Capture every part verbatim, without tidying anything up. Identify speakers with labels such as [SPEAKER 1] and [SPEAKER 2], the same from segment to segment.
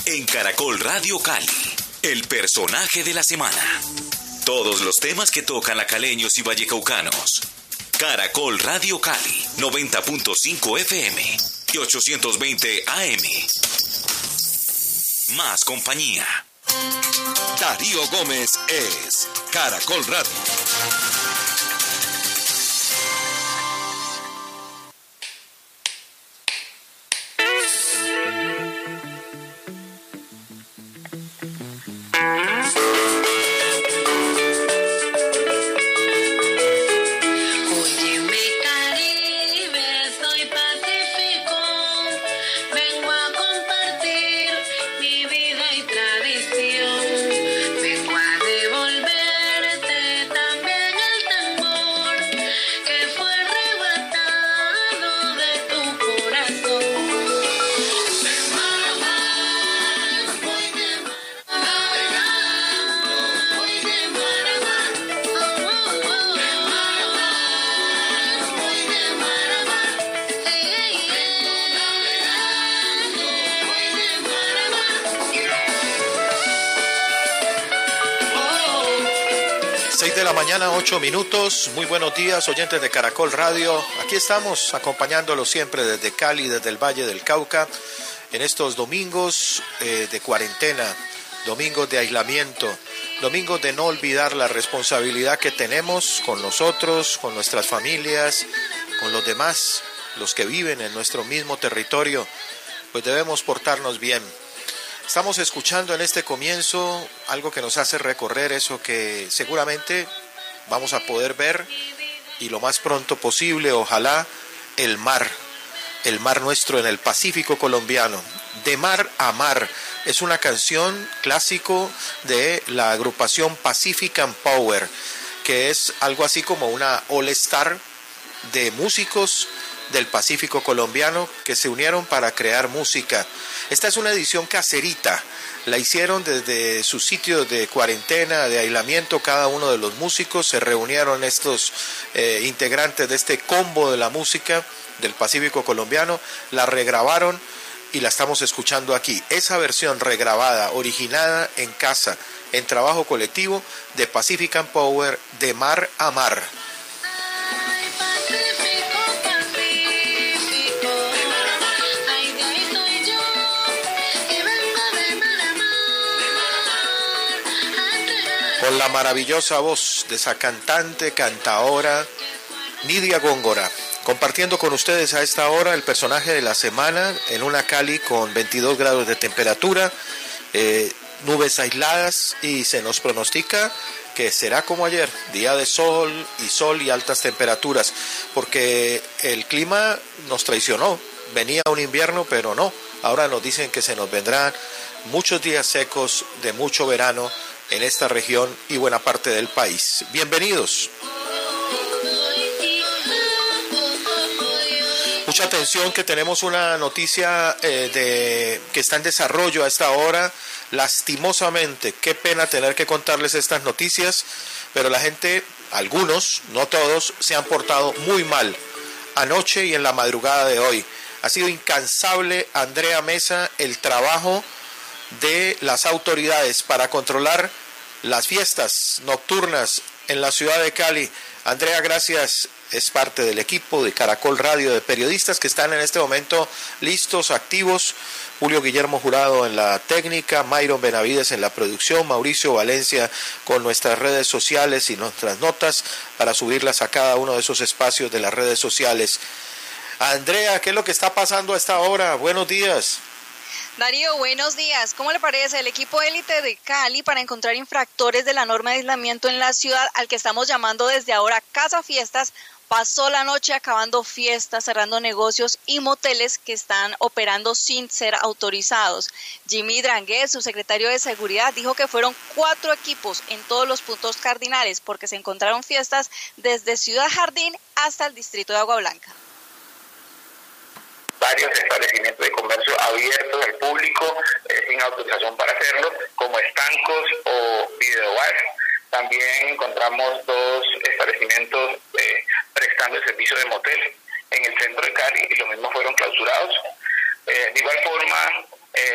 [SPEAKER 1] En Caracol Radio Cali, el personaje de la semana. Todos los temas que tocan a caleños y vallecaucanos. Caracol Radio Cali, noventa punto cinco F M y ochocientos veinte A M. Más compañía. Darío Gómez es Caracol Radio.
[SPEAKER 2] seis de la mañana, ocho minutos. Muy buenos días, oyentes de Caracol Radio. Aquí estamos acompañándolos siempre desde Cali, desde el Valle del Cauca, en estos domingos eh, de cuarentena, domingos de aislamiento, domingos de no olvidar la responsabilidad que tenemos con nosotros, con nuestras familias, con los demás, los que viven en nuestro mismo territorio, pues debemos portarnos bien. Estamos escuchando en este comienzo algo que nos hace recorrer eso que seguramente vamos a poder ver y lo más pronto posible, ojalá, el mar, el mar nuestro en el Pacífico colombiano. De mar a mar es una canción clásico de la agrupación Pacifican Power, que es algo así como una all star de músicos del Pacífico colombiano que se unieron para crear música. Esta es una edición caserita, la hicieron desde su sitio de cuarentena, de aislamiento, cada uno de los músicos, se reunieron estos eh, integrantes de este combo de la música del Pacífico colombiano, la regrabaron y la estamos escuchando aquí. Esa versión regrabada, originada en casa, en trabajo colectivo, de Pacifican Power, de mar a mar. Con la maravillosa voz de esa cantante, cantaora, Nidia Góngora, compartiendo con ustedes a esta hora el personaje de la semana en una Cali con veintidós grados de temperatura, eh, nubes aisladas y se nos pronostica que será como ayer, día de sol y sol y altas temperaturas, porque el clima nos traicionó, venía un invierno pero no, ahora nos dicen que se nos vendrán muchos días secos de mucho verano en esta región y buena parte del país. Bienvenidos. Mucha atención que tenemos una noticia eh, de que está en desarrollo a esta hora. Lastimosamente, qué pena tener que contarles estas noticias, pero la gente, algunos, no todos, se han portado muy mal anoche y en la madrugada de hoy. Ha sido incansable, Andrea Mesa, el trabajo de las autoridades para controlar las fiestas nocturnas en la ciudad de Cali. Andrea, gracias, es parte del equipo de Caracol Radio, de periodistas que están en este momento listos, activos. Julio Guillermo Jurado en la técnica, Mayron Benavides en la producción, Mauricio Valencia con nuestras redes sociales y nuestras notas para subirlas a cada uno de esos espacios de las redes sociales. Andrea, ¿qué es lo que está pasando a esta hora? Buenos días.
[SPEAKER 3] Darío, buenos días. ¿Cómo le parece el equipo élite de Cali para encontrar infractores de la norma de aislamiento en la ciudad, al que estamos llamando desde ahora Casa Fiestas? Pasó la noche acabando fiestas, cerrando negocios y moteles que están operando sin ser autorizados. Jimmy Dranguez, su secretario de Seguridad, dijo que fueron cuatro equipos en todos los puntos cardinales porque se encontraron fiestas desde Ciudad Jardín hasta el distrito de Agua Blanca.
[SPEAKER 4] Varios establecimientos de comercio abiertos al público eh, sin autorización para hacerlo, como estancos o videobar. También encontramos dos establecimientos eh, prestando el servicio de motel en el centro de Cali y los mismos fueron clausurados. Eh, de igual forma, eh, en el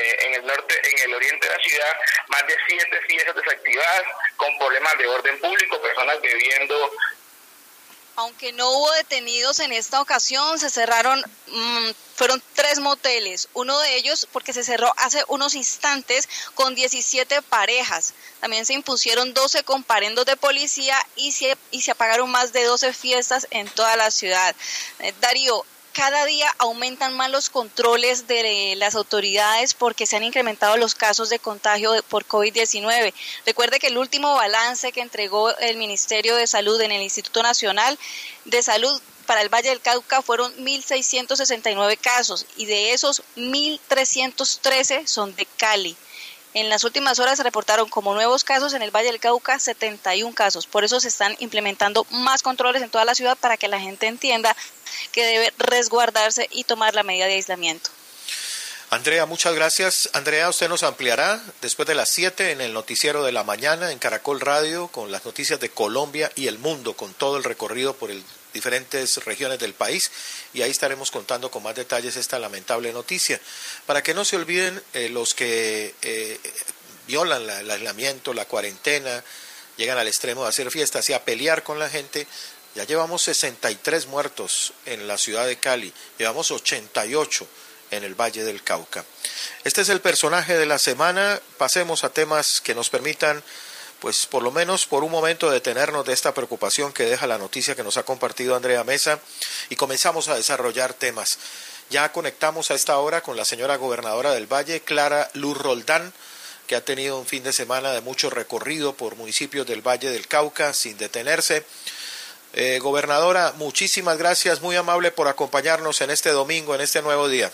[SPEAKER 4] norte, en el oriente de la ciudad, más de siete fiestas desactivadas con problemas de orden público, personas bebiendo.
[SPEAKER 3] Aunque no hubo detenidos en esta ocasión, se cerraron, mmm, fueron tres moteles, uno de ellos porque se cerró hace unos instantes con diecisiete parejas. También se impusieron doce comparendos de policía y se, y se apagaron más de doce fiestas en toda la ciudad. Eh, Darío, cada día aumentan más los controles de las autoridades porque se han incrementado los casos de contagio por COVID diecinueve. Recuerde que el último balance que entregó el Ministerio de Salud en el Instituto Nacional de Salud para el Valle del Cauca fueron mil seiscientos sesenta y nueve casos y de esos mil trescientos trece son de Cali. En las últimas horas se reportaron como nuevos casos en el Valle del Cauca setenta y un casos. Por eso se están implementando más controles en toda la ciudad para que la gente entienda que debe resguardarse y tomar la medida de aislamiento.
[SPEAKER 2] Andrea, muchas gracias. Andrea, usted nos ampliará después de las siete en el noticiero de la mañana en Caracol Radio con las noticias de Colombia y el mundo, con todo el recorrido por el diferentes regiones del país, y ahí estaremos contando con más detalles esta lamentable noticia. Para que no se olviden eh, los que eh, violan la, el aislamiento, la cuarentena, llegan al extremo de hacer fiestas y a pelear con la gente. Ya llevamos sesenta y tres muertos en la ciudad de Cali, llevamos ochenta y ocho en el Valle del Cauca. Este es el personaje de la semana. Pasemos a temas que nos permitan, pues por lo menos por un momento, detenernos de esta preocupación que deja la noticia que nos ha compartido Andrea Mesa, y comenzamos a desarrollar temas. Ya conectamos a esta hora con la señora gobernadora del Valle, Clara Luz Roldán, que ha tenido un fin de semana de mucho recorrido por municipios del Valle del Cauca sin detenerse. Eh, gobernadora, muchísimas gracias, muy amable por acompañarnos en este domingo, en este nuevo día.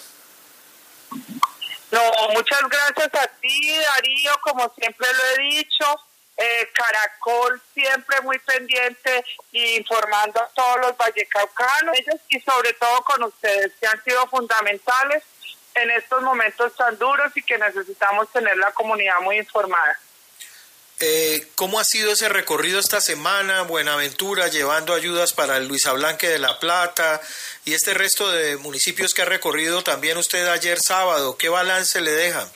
[SPEAKER 5] No, muchas gracias a ti, Darío, como siempre lo he dicho. Eh, Caracol siempre muy pendiente e informando a todos los vallecaucanos, ellos y sobre todo con ustedes, que han sido fundamentales en estos momentos tan duros y que necesitamos tener la comunidad muy informada.
[SPEAKER 2] Eh, ¿Cómo ha sido ese recorrido esta semana? Buenaventura llevando ayudas para el Luisa Blanque de la Plata y este resto de municipios que ha recorrido también usted ayer sábado. ¿Qué balance le deja?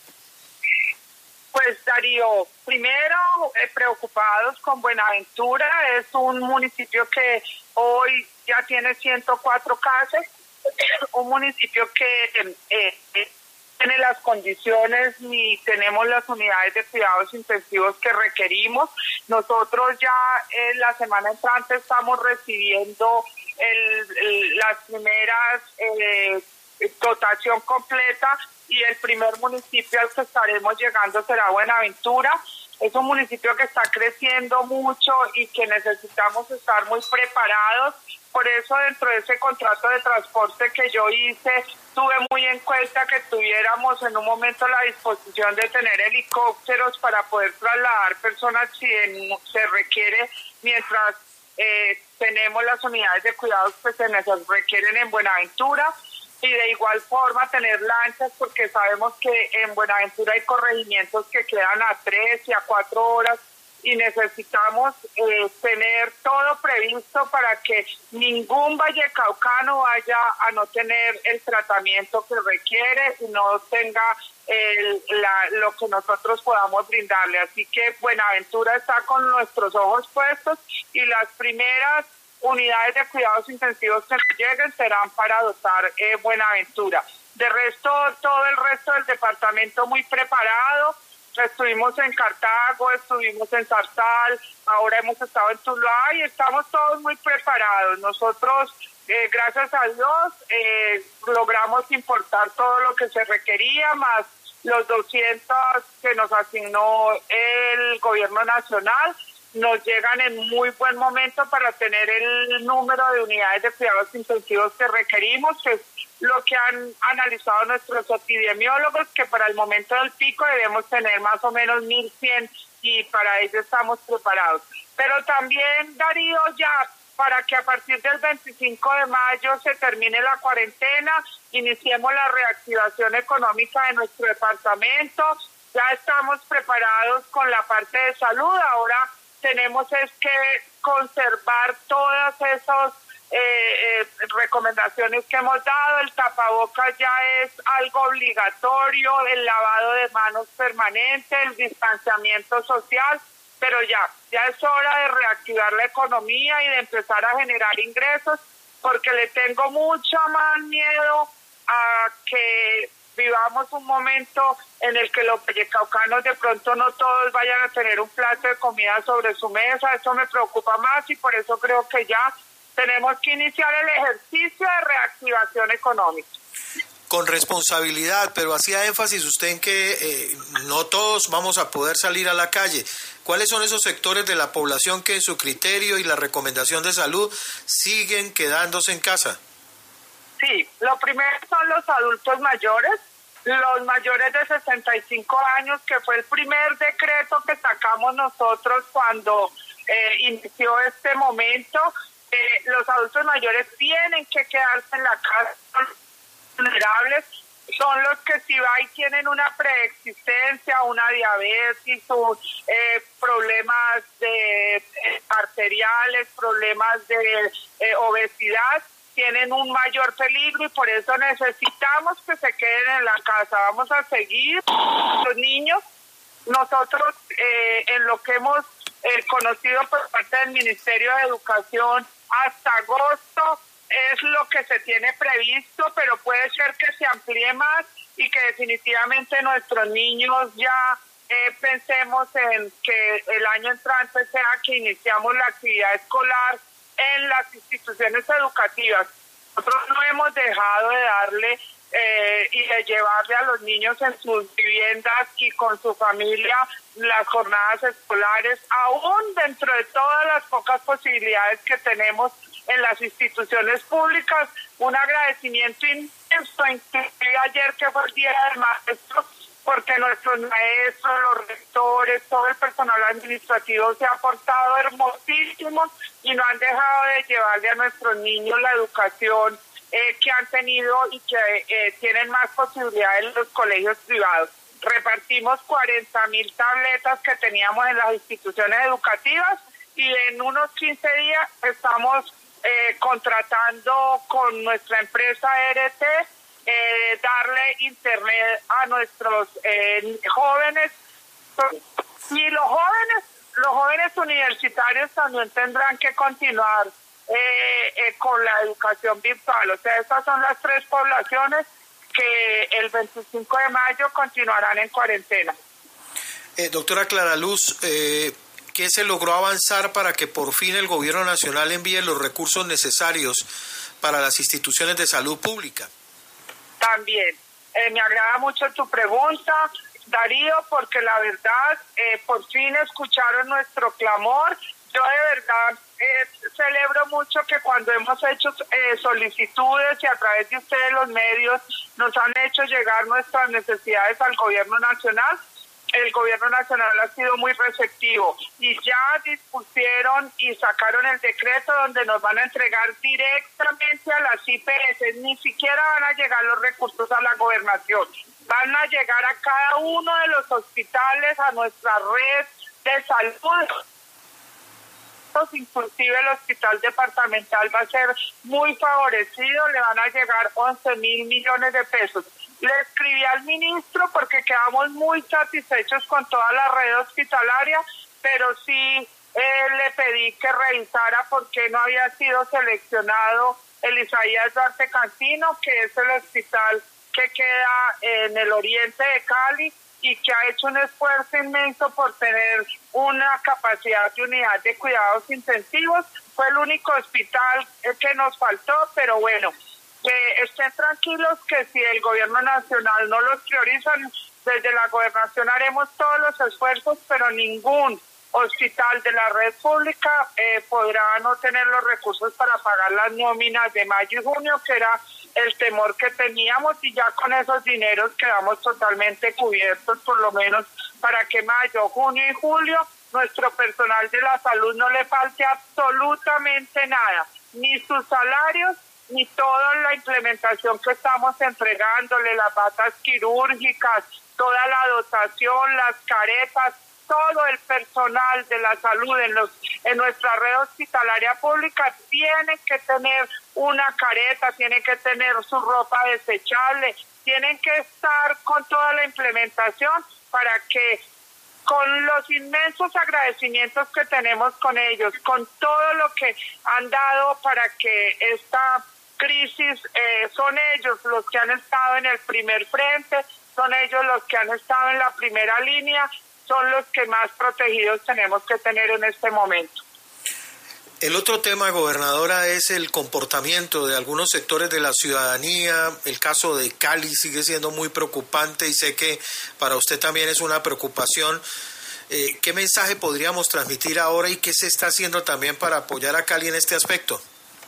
[SPEAKER 5] Pues Darío, primero eh, preocupados con Buenaventura, es un municipio que hoy ya tiene ciento cuatro casos, un municipio que eh, eh, tiene las condiciones ni tenemos las unidades de cuidados intensivos que requerimos. Nosotros ya eh, la semana entrante estamos recibiendo el, el, las primeras eh, dotación completa, y el primer municipio al que estaremos llegando será Buenaventura. Es un municipio que está creciendo mucho y que necesitamos estar muy preparados. Por eso, dentro de ese contrato de transporte que yo hice, tuve muy en cuenta que tuviéramos en un momento la disposición de tener helicópteros para poder trasladar personas si se requiere, mientras eh, tenemos las unidades de cuidados que se nos requieren en Buenaventura. Y de igual forma tener lanchas, porque sabemos que en Buenaventura hay corregimientos que quedan a tres y a cuatro horas y necesitamos eh, tener todo previsto para que ningún vallecaucano vaya a no tener el tratamiento que requiere y no tenga el, la, lo que nosotros podamos brindarle. Así que Buenaventura está con nuestros ojos puestos y las primeras unidades de cuidados intensivos que lleguen serán para dotar eh, Buenaventura. De resto, todo el resto del departamento muy preparado. Estuvimos en Cartago, estuvimos en Zarzal, ahora hemos estado en Tuluá y estamos todos muy preparados. Nosotros, eh, gracias a Dios, eh, logramos importar todo lo que se requería, más los doscientos que nos asignó el gobierno nacional. Nos llegan en muy buen momento para tener el número de unidades de cuidados intensivos que requerimos, que es lo que han analizado nuestros epidemiólogos, que para el momento del pico debemos tener más o menos mil cien y para ello estamos preparados. Pero también, Darío, ya para que a partir del veinticinco de mayo se termine la cuarentena, iniciemos la reactivación económica de nuestro departamento. Ya estamos preparados con la parte de salud. Ahora tenemos es que conservar todos esos eh, eh, recomendaciones que hemos dado. El tapabocas ya es algo obligatorio, el lavado de manos permanente, el distanciamiento social, pero ya, ya es hora de reactivar la economía y de empezar a generar ingresos, porque le tengo mucho más miedo a que vivamos un momento en el que los vallecaucanos de pronto no todos vayan a tener un plato de comida sobre su mesa. Eso me preocupa más y por eso creo que ya tenemos que iniciar el ejercicio de reactivación económica.
[SPEAKER 2] Con responsabilidad, pero hacía énfasis usted en que eh, no todos vamos a poder salir a la calle. ¿Cuáles son esos sectores de la población que en su criterio y la recomendación de salud siguen quedándose en casa?
[SPEAKER 5] Sí, lo primero son los adultos mayores, los mayores de sesenta y cinco años, que fue el primer decreto que sacamos nosotros cuando eh, inició este momento. Eh, los adultos mayores tienen que quedarse en la casa. Vulnerables son los que si va y tienen una preexistencia, una diabetes, un, eh, problemas de eh, arteriales, problemas de eh, obesidad, tienen un mayor peligro y por eso necesitamos que se queden en la casa. Vamos a seguir los niños. Nosotros eh, en lo que hemos eh, conocido por parte del Ministerio de Educación hasta agosto es lo que se tiene previsto, pero puede ser que se amplíe más y que definitivamente nuestros niños ya eh, pensemos en que el año entrante sea que iniciamos la actividad escolar en las instituciones educativas. Nosotros no hemos dejado de darle eh, y de llevarle a los niños en sus viviendas y con su familia las jornadas escolares, aún dentro de todas las pocas posibilidades que tenemos en las instituciones públicas. Un agradecimiento inmenso, inclusive ayer que fue el Día del Maestro, porque nuestros maestros, los rectores, todo el personal administrativo se ha portado hermosísimo y no han dejado de llevarle a nuestros niños la educación eh, que han tenido y que eh, tienen más posibilidades en los colegios privados. Repartimos cuarenta mil tabletas que teníamos en las instituciones educativas y en unos quince días estamos eh, contratando con nuestra empresa R T Eh, darle internet a nuestros eh, jóvenes, y los jóvenes los jóvenes universitarios también tendrán que continuar eh, eh, con la educación virtual. O sea, estas son las tres poblaciones que el veinticinco de mayo continuarán en cuarentena.
[SPEAKER 2] Eh, doctora Clara Luz, eh, ¿qué se logró avanzar para que por fin el gobierno nacional envíe los recursos necesarios para las instituciones de salud pública?
[SPEAKER 5] También, eh, me agrada mucho tu pregunta, Darío, porque la verdad, eh, por fin escucharon nuestro clamor. Yo de verdad eh, celebro mucho que cuando hemos hecho eh, solicitudes y a través de ustedes los medios nos han hecho llegar nuestras necesidades al gobierno nacional, el gobierno nacional ha sido muy receptivo y ya dispusieron y sacaron el decreto donde nos van a entregar directamente a las I P S, ni siquiera van a llegar los recursos a la gobernación, van a llegar a cada uno de los hospitales, a nuestra red de salud. Inclusive el hospital departamental va a ser muy favorecido, le van a llegar once mil millones de pesos. Le escribí al ministro porque quedamos muy satisfechos con toda la red hospitalaria, pero sí eh, le pedí que revisara por qué no había sido seleccionado el Isaías Duarte Cancino, que es el hospital que queda en el oriente de Cali y que ha hecho un esfuerzo inmenso por tener una capacidad de unidad de cuidados intensivos. Fue el único hospital que nos faltó, pero bueno, que estén tranquilos que si el gobierno nacional no los priorizan, desde la gobernación haremos todos los esfuerzos, pero ningún hospital de la red pública eh, podrá no tener los recursos para pagar las nóminas de mayo y junio, que era el temor que teníamos, y ya con esos dineros quedamos totalmente cubiertos, por lo menos para que mayo, junio y julio nuestro personal de la salud no le falte absolutamente nada, ni sus salarios, ni toda la implementación que estamos entregándole, las batas quirúrgicas, toda la dotación, las caretas, todo el personal de la salud en, los, en nuestra red hospitalaria pública tiene que tener una careta, tiene que tener su ropa desechable, tienen que estar con toda la implementación para que, con los inmensos agradecimientos que tenemos con ellos, con todo lo que han dado para que esta crisis, eh, son ellos los que han estado en el primer frente, son ellos los que han estado en la primera línea, son los que más protegidos tenemos que tener en este momento.
[SPEAKER 2] El otro tema, gobernadora, es el comportamiento de algunos sectores de la ciudadanía. El caso de Cali sigue siendo muy preocupante y sé que para usted también es una preocupación. Eh, ¿Qué mensaje podríamos transmitir ahora y qué se está haciendo también para apoyar a Cali en este aspecto?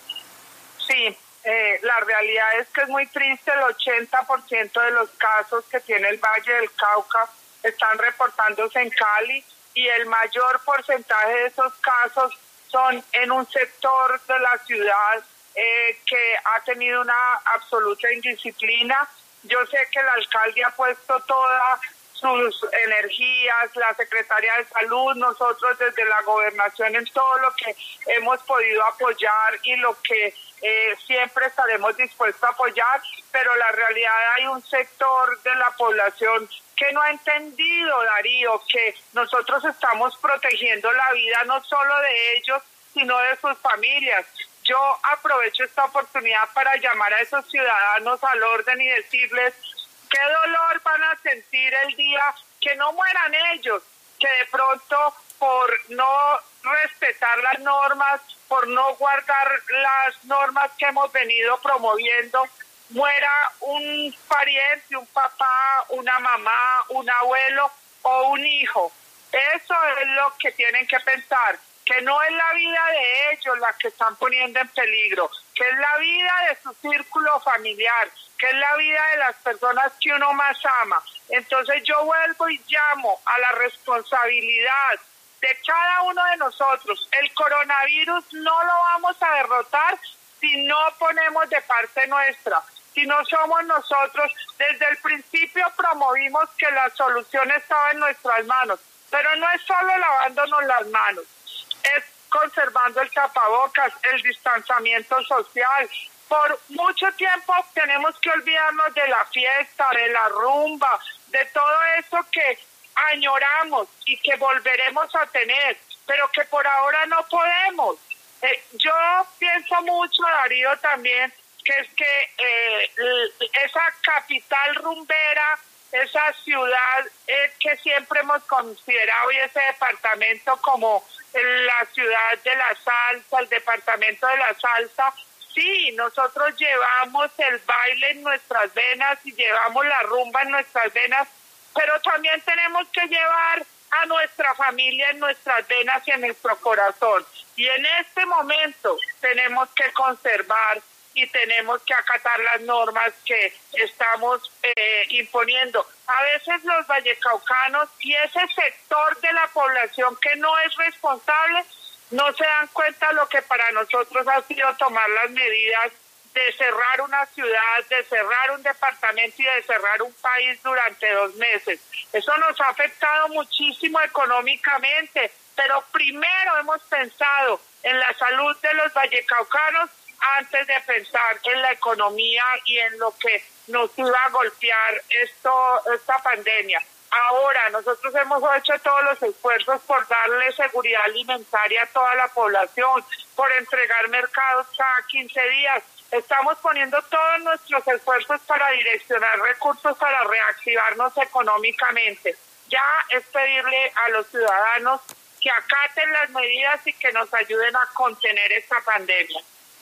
[SPEAKER 5] Sí, eh, la realidad es que es muy triste. El ochenta por ciento de los casos que tiene el Valle del Cauca están reportándose en Cali y el mayor porcentaje de esos casos son en un sector de la ciudad eh, que ha tenido una absoluta indisciplina. Yo sé que el alcalde ha puesto todas sus energías, la Secretaría de Salud, nosotros desde la gobernación en todo lo que hemos podido apoyar y lo que eh, siempre estaremos dispuestos a apoyar, pero la realidad hay un sector de la población que no ha entendido, Darío, que nosotros estamos protegiendo la vida no solo de ellos, sino de sus familias. Yo aprovecho esta oportunidad para llamar a esos ciudadanos al orden y decirles qué dolor van a sentir el día que no mueran ellos, que de pronto por no respetar las normas, por no guardar las normas que hemos venido promoviendo, muera un pariente, un papá, una mamá, un abuelo o un hijo. Eso es lo que tienen que pensar, que no es la vida de ellos la que están poniendo en peligro, que es la vida de su círculo familiar, que es la vida de las personas que uno más ama. Entonces yo vuelvo y llamo a la responsabilidad de cada uno de nosotros. El coronavirus no lo vamos a derrotar si no ponemos de parte nuestra. Si no somos nosotros, desde el principio promovimos que la solución estaba en nuestras manos, pero no es solo lavándonos las manos, es conservando el tapabocas, el distanciamiento social. Por mucho tiempo tenemos que olvidarnos de la fiesta, de la rumba, de todo eso que añoramos y que volveremos a tener, pero que por ahora no podemos. Eh, yo pienso mucho, Darío, también, que es que eh, esa capital rumbera, esa ciudad eh, que siempre hemos considerado y ese departamento como la ciudad de la salsa, el departamento de la salsa, sí, nosotros llevamos el baile en nuestras venas y llevamos la rumba en nuestras venas, pero también tenemos que llevar a nuestra familia en nuestras venas y en nuestro corazón. Y en este momento tenemos que conservar y tenemos que acatar las normas que estamos eh, imponiendo. A veces los vallecaucanos y ese sector de la población que no es responsable no se dan cuenta de lo que para nosotros ha sido tomar las medidas de cerrar una ciudad, de cerrar un departamento y de cerrar un país durante dos meses. Eso nos ha afectado muchísimo económicamente, pero primero hemos pensado en la salud de los vallecaucanos antes de pensar en la economía y en lo que nos iba a golpear esto, esta pandemia. Ahora, nosotros hemos hecho todos los esfuerzos por darle seguridad alimentaria a toda la población, por entregar mercados cada quince días. Estamos poniendo todos nuestros esfuerzos para direccionar recursos para reactivarnos económicamente. Ya es pedirle a los ciudadanos que acaten las medidas y que nos ayuden a contener esta pandemia.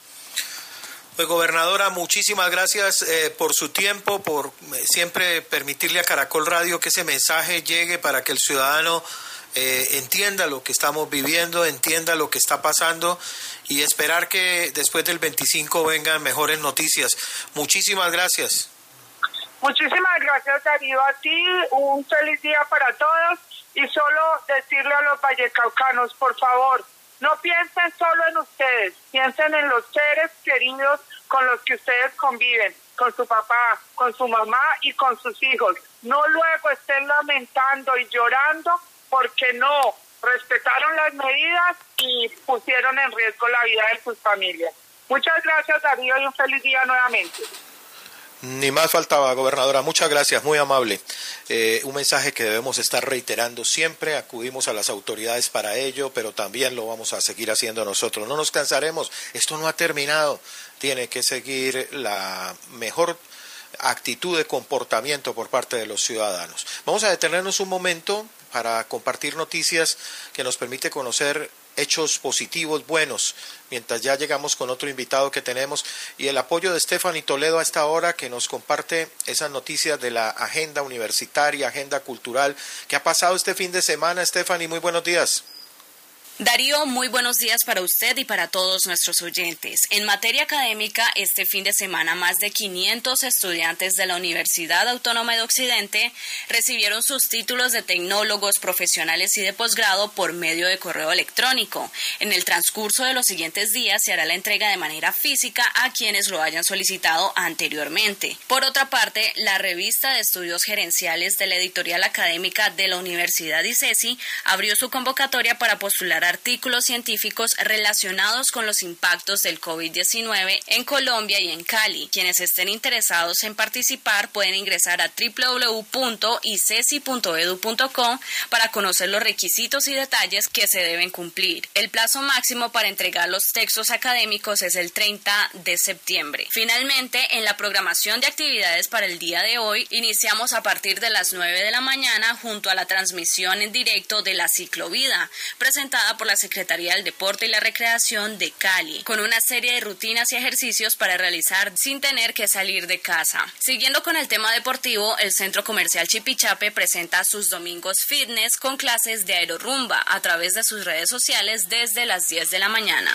[SPEAKER 2] Pues, gobernadora, muchísimas gracias eh, por su tiempo, por eh, siempre permitirle a Caracol Radio que ese mensaje llegue para que el ciudadano eh, entienda lo que estamos viviendo, entienda lo que está pasando y esperar que después del veinticinco vengan mejores noticias. Muchísimas gracias.
[SPEAKER 5] Muchísimas gracias, Darío, a ti. Un feliz día para todos y solo decirle a los vallecaucanos, por favor, no piensen solo en ustedes, piensen en los seres queridos con los que ustedes conviven, con su papá, con su mamá y con sus hijos. No luego estén lamentando y llorando porque no respetaron las medidas y pusieron en riesgo la vida de sus familias. Muchas gracias, Darío, y un feliz día nuevamente.
[SPEAKER 2] Ni más faltaba, gobernadora. Muchas gracias, muy amable. Eh, un mensaje que debemos estar reiterando siempre. Acudimos a las autoridades para ello, pero también lo vamos a seguir haciendo nosotros. No nos cansaremos. Esto no ha terminado. Tiene que seguir la mejor actitud de comportamiento por parte de los ciudadanos. Vamos a detenernos un momento para compartir noticias que nos permite conocer hechos positivos, buenos, mientras ya llegamos con otro invitado que tenemos y el apoyo de Stephanie Toledo a esta hora que nos comparte esas noticias de la agenda universitaria, agenda cultural. ¿Qué ha pasado este fin de semana, Stephanie? Muy buenos días.
[SPEAKER 6] Darío, muy buenos días para usted y para todos nuestros oyentes. En materia académica, este fin de semana más de quinientos estudiantes de la Universidad Autónoma de Occidente recibieron sus títulos de tecnólogos, profesionales y de posgrado por medio de correo electrónico. En el transcurso de los siguientes días se hará la entrega de manera física a quienes lo hayan solicitado anteriormente. Por otra parte, la revista de estudios gerenciales de la editorial académica de la Universidad ICESI abrió su convocatoria para postular artículos científicos relacionados con los impactos del COVID diecinueve en Colombia y en Cali. Quienes estén interesados en participar pueden ingresar a doble u doble u doble u punto icesi punto edu punto co para conocer los requisitos y detalles que se deben cumplir. El plazo máximo para entregar los textos académicos es el treinta de septiembre. Finalmente, en la programación de actividades para el día de hoy, iniciamos a partir de las nueve de la mañana junto a la transmisión en directo de la Ciclovida, presentada por la Secretaría del Deporte y la Recreación de Cali, con una serie de rutinas y ejercicios para realizar sin tener que salir de casa. Siguiendo con el tema deportivo, el Centro Comercial Chipichape presenta sus domingos fitness con clases de aerorumba a través de sus redes sociales desde las diez de la mañana.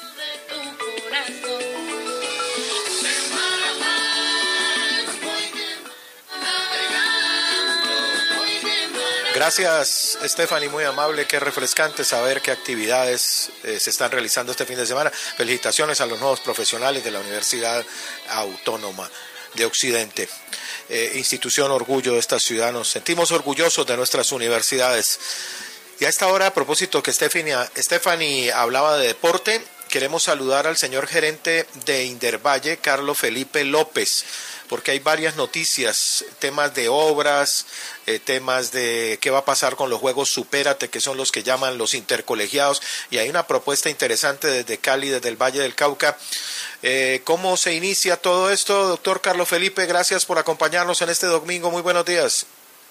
[SPEAKER 2] Gracias, Stephanie, muy amable, qué refrescante saber qué actividades eh, se están realizando este fin de semana. Felicitaciones a los nuevos profesionales de la Universidad Autónoma de Occidente, eh, institución orgullo de esta ciudad. Nos sentimos orgullosos de nuestras universidades. Y a esta hora, a propósito que Stephanie, Stephanie hablaba de deporte, queremos saludar al señor gerente de Indervalle, Carlos Felipe López, porque hay varias noticias, temas de obras, eh, temas de qué va a pasar con los Juegos Supérate, que son los que llaman los intercolegiados, y hay una propuesta interesante desde Cali, desde el Valle del Cauca. Eh, ¿Cómo se inicia todo esto, doctor Carlos Felipe? Gracias por acompañarnos en este domingo. Muy buenos días.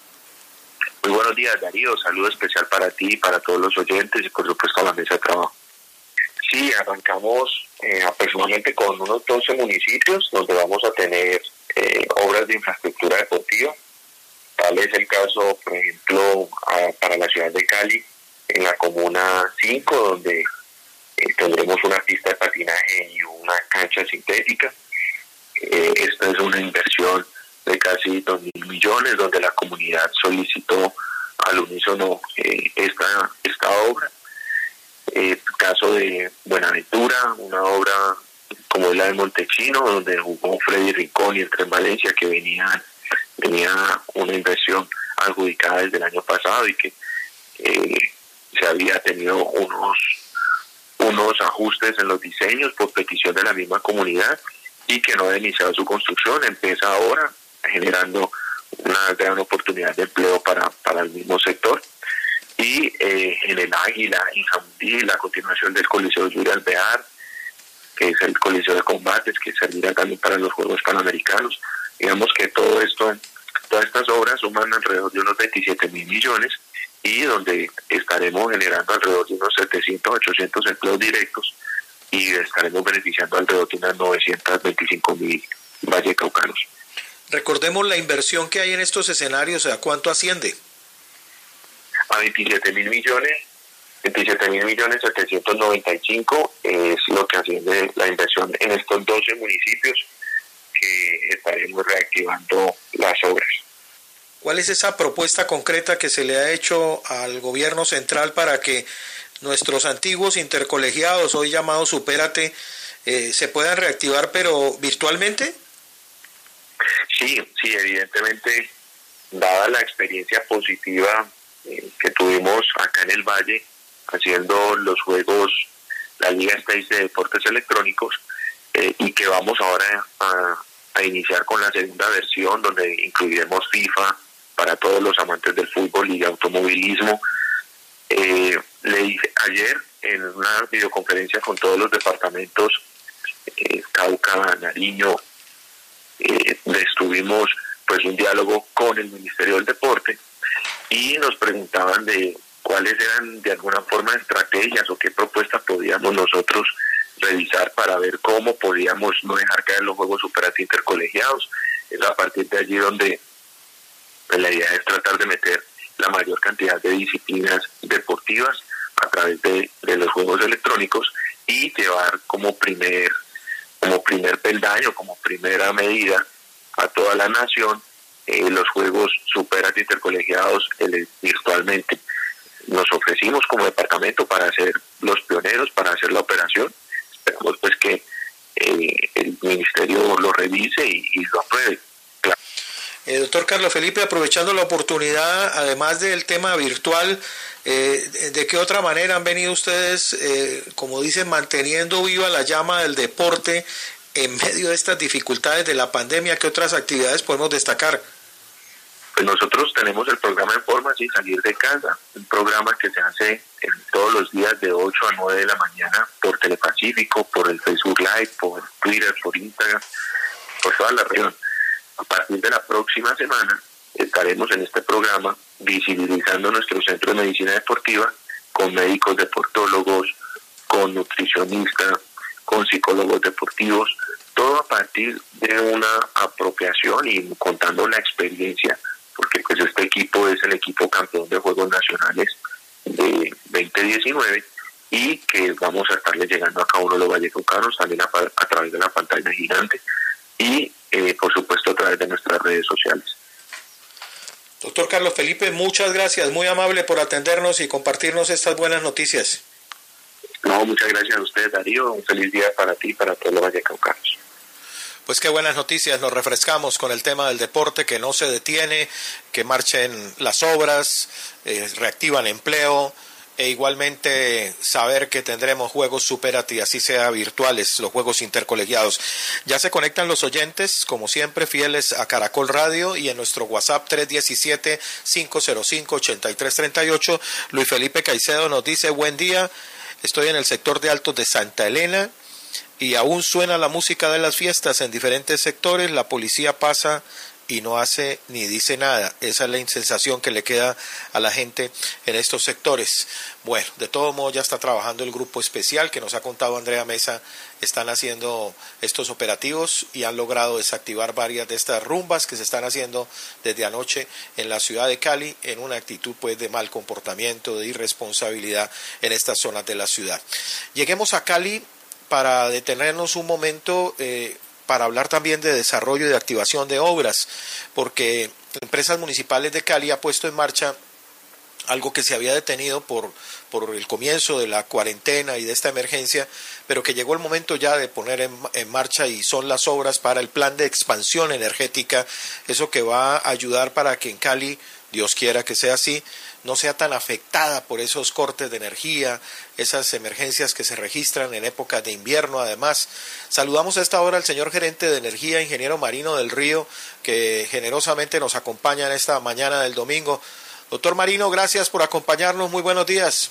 [SPEAKER 7] Muy buenos días, Darío. Saludo especial para ti, para todos los oyentes y por supuesto a la mesa de trabajo. Sí, arrancamos eh, aproximadamente con unos doce municipios donde vamos a tener eh, obras de infraestructura deportiva. Tal es el caso, por ejemplo, a, para la ciudad de Cali, en la comuna cinco, donde eh, tendremos una pista de patinaje y una cancha sintética. Eh, esta es una inversión de casi dos mil millones, donde la comunidad solicitó al unísono eh, esta, esta obra. Eh, caso de Buenaventura, una obra como la de Montechino, donde jugó Freddy Rincón y el Tren Valencia, que venía, venía una inversión adjudicada desde el año pasado y que eh, se había tenido unos, unos ajustes en los diseños por petición de la misma comunidad y que no ha iniciado su construcción. Empieza ahora, generando una gran oportunidad de empleo para, para el mismo sector. Y eh, en el Águila, en Jamundí, la continuación del Coliseo Yuri Alvear, que es el Coliseo de Combates, que servirá también para los Juegos Panamericanos. Digamos que todo esto, todas estas obras suman alrededor de unos veintisiete mil millones y donde estaremos generando alrededor de unos setecientos, ochocientos empleos directos y estaremos beneficiando alrededor de unas novecientos veinticinco mil vallecaucanos.
[SPEAKER 2] Recordemos la inversión que hay en estos escenarios, ¿a cuánto asciende?
[SPEAKER 7] A veintisiete mil millones, veintisiete mil millones setecientos noventa y cinco es lo que asciende la inversión en estos doce municipios que estaremos reactivando las obras.
[SPEAKER 2] ¿Cuál es esa propuesta concreta que se le ha hecho al gobierno central para que nuestros antiguos intercolegiados, hoy llamados Supérate, eh, se puedan reactivar, pero virtualmente?
[SPEAKER 7] Sí, sí, evidentemente, dada la experiencia positiva eh, que tuvimos acá en el Valle haciendo los juegos, la Liga Stage de Deportes Electrónicos, eh, y que vamos ahora a, a iniciar con la segunda versión, donde incluiremos FIFA para todos los amantes del fútbol y automovilismo. Eh, le dije ayer en una videoconferencia con todos los departamentos, eh, Cauca, Nariño, eh, estuvimos pues un diálogo con el Ministerio del Deporte y nos preguntaban de cuáles eran de alguna forma estrategias o qué propuestas podíamos nosotros revisar para ver cómo podíamos no dejar caer los juegos superati intercolegiados. Es a partir de allí donde la idea es tratar de meter la mayor cantidad de disciplinas deportivas a través de, de los juegos electrónicos y llevar como primer, como primer peldaño, como primera medida a toda la nación eh, los juegos superati intercolegiados eh, virtualmente. Nos ofrecimos como departamento para ser los pioneros, para hacer la operación. Esperamos pues que eh, el ministerio lo revise y, y lo apruebe. Claro.
[SPEAKER 2] Eh, doctor Carlos Felipe, aprovechando la oportunidad, además del tema virtual, eh, ¿de qué otra manera han venido ustedes, eh, como dicen, manteniendo viva la llama del deporte en medio de estas dificultades de la pandemia? ¿Qué otras actividades podemos destacar?
[SPEAKER 7] Pues nosotros tenemos el programa En Forma Sin Salir de Casa, un programa que se hace en todos los días de ocho a nueve de la mañana por Telepacífico, por el Facebook Live, por Twitter, por Instagram, por toda la región. A partir de la próxima semana estaremos en este programa visibilizando nuestro centro de medicina deportiva con médicos deportólogos, con nutricionistas, con psicólogos deportivos, todo a partir de una apropiación y contando la experiencia, porque pues este equipo es el equipo campeón de Juegos Nacionales de veinte diecinueve y que vamos a estarle llegando a cada uno de los vallecaucanos también a, a través de la pantalla gigante y eh, por supuesto a través de nuestras redes sociales.
[SPEAKER 2] Doctor Carlos Felipe, muchas gracias, muy amable por atendernos y compartirnos estas buenas noticias.
[SPEAKER 7] No, muchas gracias a usted, Darío, un feliz día para ti y para todos los vallecaucanos.
[SPEAKER 2] Pues qué buenas noticias, nos refrescamos con el tema del deporte que no se detiene, que marchen las obras, eh, reactivan empleo e igualmente saber que tendremos juegos superati, así sea virtuales, los juegos intercolegiados. Ya se conectan los oyentes, como siempre, fieles a Caracol Radio y en nuestro WhatsApp tres diecisiete, cinco cero cinco, ochenta y tres treinta y ocho. Luis Felipe Caicedo nos dice, buen día, estoy en el sector de Altos de Santa Elena y aún suena la música de las fiestas en diferentes sectores, la policía pasa y no hace ni dice nada. Esa es la sensación que le queda a la gente en estos sectores. Bueno, de todo modo ya está trabajando el grupo especial que nos ha contado Andrea Mesa, están haciendo estos operativos y han logrado desactivar varias de estas rumbas que se están haciendo desde anoche en la ciudad de Cali en una actitud pues de mal comportamiento, de irresponsabilidad en estas zonas de la ciudad. Lleguemos a Cali para detenernos un momento eh, para hablar también de desarrollo y de activación de obras, porque Empresas Municipales de Cali ha puesto en marcha algo que se había detenido por, por el comienzo de la cuarentena y de esta emergencia, pero que llegó el momento ya de poner en, en marcha y son las obras para el plan de expansión energética, eso que va a ayudar para que en Cali, Dios quiera que sea así, no sea tan afectada por esos cortes de energía, esas emergencias que se registran en épocas de invierno. Además, saludamos a esta hora al señor gerente de energía, ingeniero Marino del Río, que generosamente nos acompaña en esta mañana del domingo. Doctor Marino, gracias por acompañarnos, muy buenos días.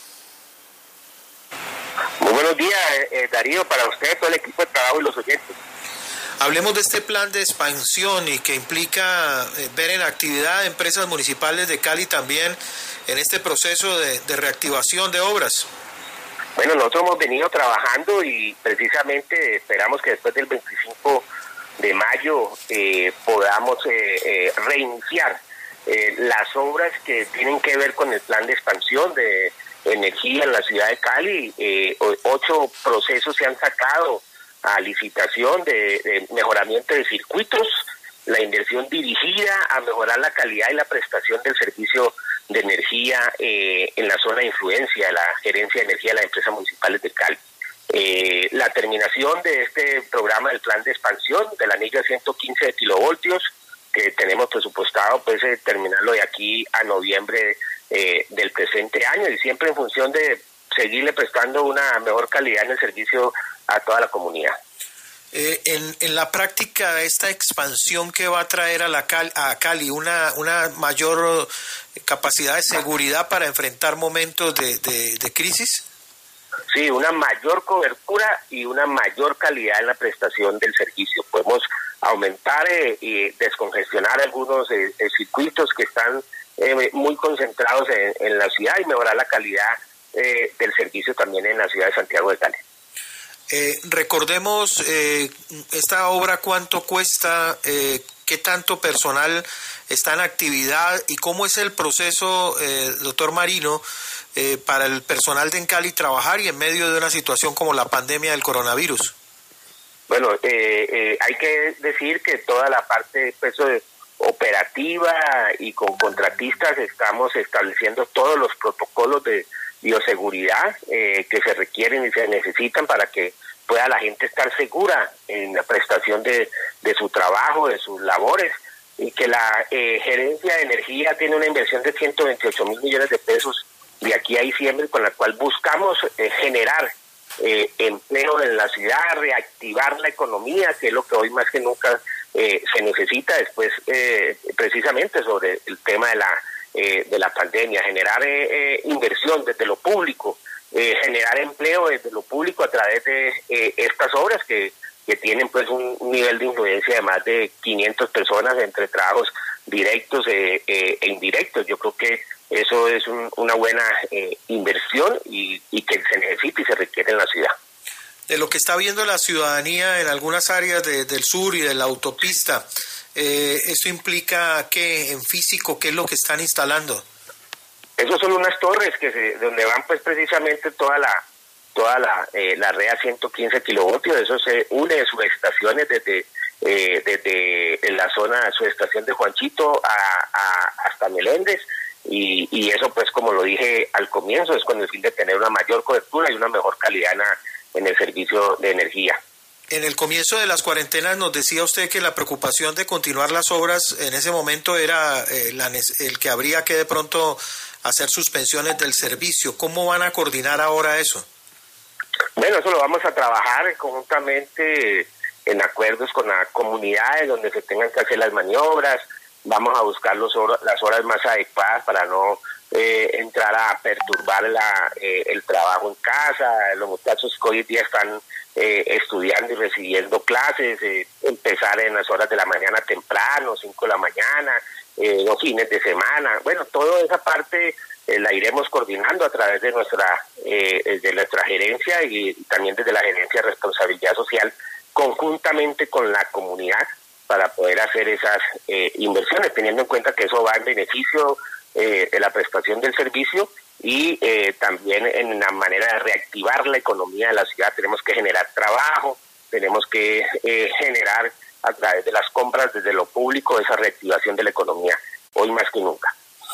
[SPEAKER 8] Muy buenos días, eh, Darío, para usted, todo el equipo de trabajo y los oyentes.
[SPEAKER 2] Hablemos de este plan de expansión y que implica eh, ver en actividad empresas municipales de Cali también en este proceso de, de reactivación de obras.
[SPEAKER 8] Bueno, nosotros hemos venido trabajando y precisamente esperamos que después del veinticinco de mayo eh, podamos eh, eh, reiniciar eh, las obras que tienen que ver con el plan de expansión de energía en la ciudad de Cali. Eh, ocho procesos se han sacado a licitación de, de mejoramiento de circuitos, la inversión dirigida a mejorar la calidad y la prestación del servicio de energía eh, en la zona de influencia de la Gerencia de Energía de las Empresas Municipales de Cali. Eh, la terminación de este programa del plan de expansión del anillo de ciento quince de kilovoltios, que tenemos presupuestado pues eh, terminarlo de aquí a noviembre eh, del presente año, y siempre en función de seguirle prestando una mejor calidad en el servicio a toda la comunidad.
[SPEAKER 2] Eh, en, en la práctica, esta expansión que va a traer a, la Cali, a Cali una, una mayor capacidad de seguridad para enfrentar momentos de, de, de crisis.
[SPEAKER 8] Sí, una mayor cobertura y una mayor calidad en la prestación del servicio. Podemos aumentar eh, y descongestionar algunos eh, eh, circuitos que están eh, muy concentrados en, en la ciudad y mejorar la calidad eh, del servicio también en la ciudad de Santiago de Cali.
[SPEAKER 2] Eh, recordemos, eh, esta obra cuánto cuesta, eh, qué tanto personal está en actividad y cómo es el proceso, eh, doctor Marino, eh, para el personal de Encali trabajar y en medio de una situación como la pandemia del coronavirus.
[SPEAKER 8] Bueno, eh, eh, hay que decir que toda la parte pues, operativa y con contratistas estamos estableciendo todos los protocolos de bioseguridad eh, que se requieren y se necesitan para que pueda la gente estar segura en la prestación de, de su trabajo, de sus labores, y que la eh, gerencia de energía tiene una inversión de ciento veintiocho mil millones de pesos de aquí a diciembre, con la cual buscamos eh, generar eh, empleo en la ciudad, reactivar la economía, que es lo que hoy más que nunca eh, se necesita después eh, precisamente sobre el tema de la Eh, de la pandemia, generar eh, eh, inversión desde lo público, eh, generar empleo desde lo público a través de eh, estas obras que, que tienen pues un, un nivel de influencia de más de quinientas personas entre trabajos directos eh, eh, e indirectos. Yo creo que eso es un, una buena eh, inversión y, y que se necesita y se requiere en la ciudad.
[SPEAKER 2] De lo que está viendo la ciudadanía en algunas áreas de, del sur y de la autopista, Eh, ¿esto implica qué en físico? ¿Qué es lo que están instalando?
[SPEAKER 8] Esos son unas torres que se, donde van pues precisamente toda la toda la, eh, la red a ciento quince kilovoltios. Eso se une de subestaciones desde eh, desde la zona de subestación de Juanchito a, a, hasta Meléndez, y, y eso pues como lo dije al comienzo es con el fin de tener una mayor cobertura y una mejor calidad en, la, en el servicio de energía.
[SPEAKER 2] En el comienzo de las cuarentenas nos decía usted que la preocupación de continuar las obras en ese momento era eh, la, el que habría que de pronto hacer suspensiones del servicio. ¿Cómo van a coordinar ahora eso?
[SPEAKER 8] Bueno, eso lo vamos a trabajar conjuntamente en acuerdos con las comunidades donde se tengan que hacer las maniobras. Vamos a buscar los horas, las horas más adecuadas para no eh, entrar a perturbar la, eh, el trabajo en casa. Los muchachos que hoy día están eh, estudiando y recibiendo clases, eh, empezar en las horas de la mañana temprano, cinco de la mañana, eh, los fines de semana. Bueno, toda esa parte eh, la iremos coordinando a través de nuestra eh, de nuestra gerencia y, y también desde la gerencia de responsabilidad social, conjuntamente con la comunidad, para poder hacer esas eh, inversiones, teniendo en cuenta que eso va en beneficio eh, de la prestación del servicio y eh, también en la manera de reactivar la economía de la ciudad. Tenemos que generar trabajo, tenemos que eh, generar a través de las compras desde lo público esa reactivación de la economía, hoy más que nunca.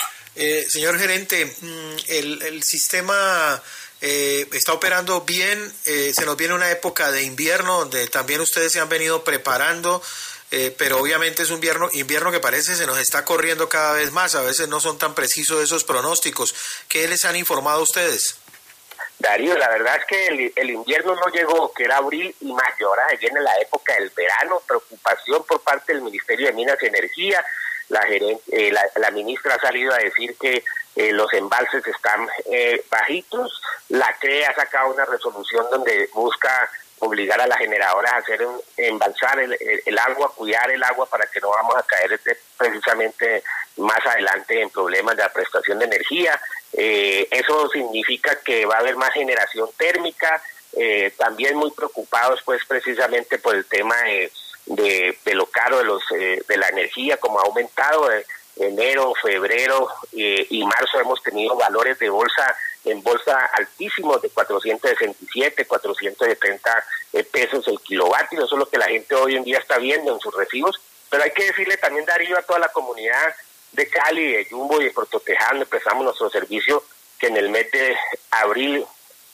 [SPEAKER 2] Eh, señor gerente, el, el sistema eh, está operando bien, eh, se nos viene una época de invierno donde también ustedes se han venido preparando. Eh, pero obviamente es un invierno, invierno que parece se nos está corriendo cada vez más, a veces no son tan precisos esos pronósticos. ¿Qué les han informado ustedes?
[SPEAKER 8] Darío, la verdad es que el, el invierno no llegó, que era abril y mayo, ahora viene la época del verano, preocupación por parte del Ministerio de Minas y Energía. La, gerente, eh, la, la ministra ha salido a decir que eh, los embalses están eh, bajitos. La C R E ha sacado una resolución donde busca obligar a las generadoras a hacer un, embalsar el, el, el agua, cuidar el agua para que no vamos a caer este, precisamente más adelante en problemas de la prestación de energía. Eh, eso significa que va a haber más generación térmica, eh, también muy preocupados pues precisamente por el tema de, de, de lo caro de, los, eh, de la energía, como ha aumentado. Eh, enero, febrero eh, y marzo hemos tenido valores de bolsa en bolsa altísimos de cuatrocientos sesenta y siete, cuatrocientos setenta eh, pesos el kilovatio. Eso es lo que la gente hoy en día está viendo en sus recibos. Pero hay que decirle también, Darío, a toda la comunidad de Cali, de Yumbo y de Puerto Tejano, prestamos nuestro servicio, que en el mes de abril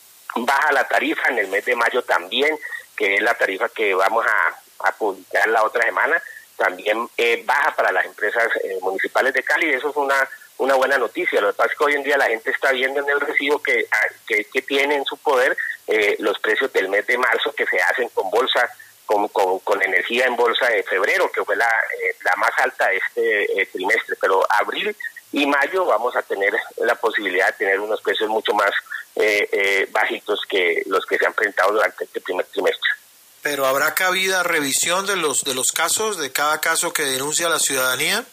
[SPEAKER 8] baja la tarifa, en el mes de mayo también, que es la tarifa que vamos a, a publicar la otra semana, también eh, baja para las empresas eh, municipales de Cali. Eso es una una buena noticia. Lo que pasa es que hoy en día la gente está viendo en el recibo que, que, que tiene en su poder eh, los precios del mes de marzo que se hacen con bolsa, con, con, con energía en bolsa de febrero, que fue la, eh, la más alta de este eh, trimestre, pero abril y mayo vamos a tener la posibilidad de tener unos precios mucho más eh, eh, bajitos que los que se han presentado durante este primer trimestre.
[SPEAKER 2] ¿Pero habrá cabida revisión de los de los casos, de cada caso que denuncia la ciudadanía?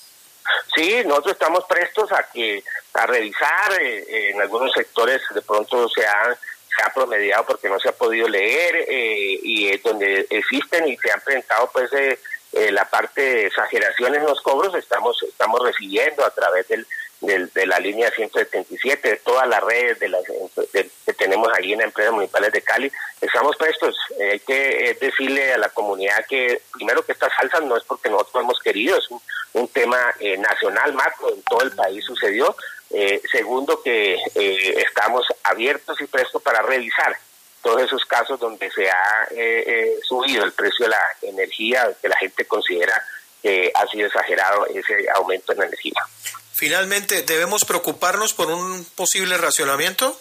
[SPEAKER 8] Sí, nosotros estamos prestos a que a revisar. Eh, en algunos sectores de pronto se ha, se ha promediado porque no se ha podido leer eh, y eh, donde existen y se han presentado pues eh, eh, la parte de exageraciones en los cobros, estamos estamos recibiendo a través del, del de la línea ciento setenta y siete, de todas las redes de las de, que tenemos ahí en las empresas municipales de Cali. Estamos prestos. Eh, hay que eh, decirle a la comunidad que primero que estas alzas no es porque nosotros hemos querido, es un, un tema eh, nacional, macro, en todo el país sucedió. Eh, segundo, que eh, estamos abiertos y prestos para revisar todos esos casos donde se ha eh, eh, subido el precio de la energía, que la gente considera que ha sido exagerado ese aumento en la energía.
[SPEAKER 2] Finalmente, ¿debemos preocuparnos por un posible racionamiento?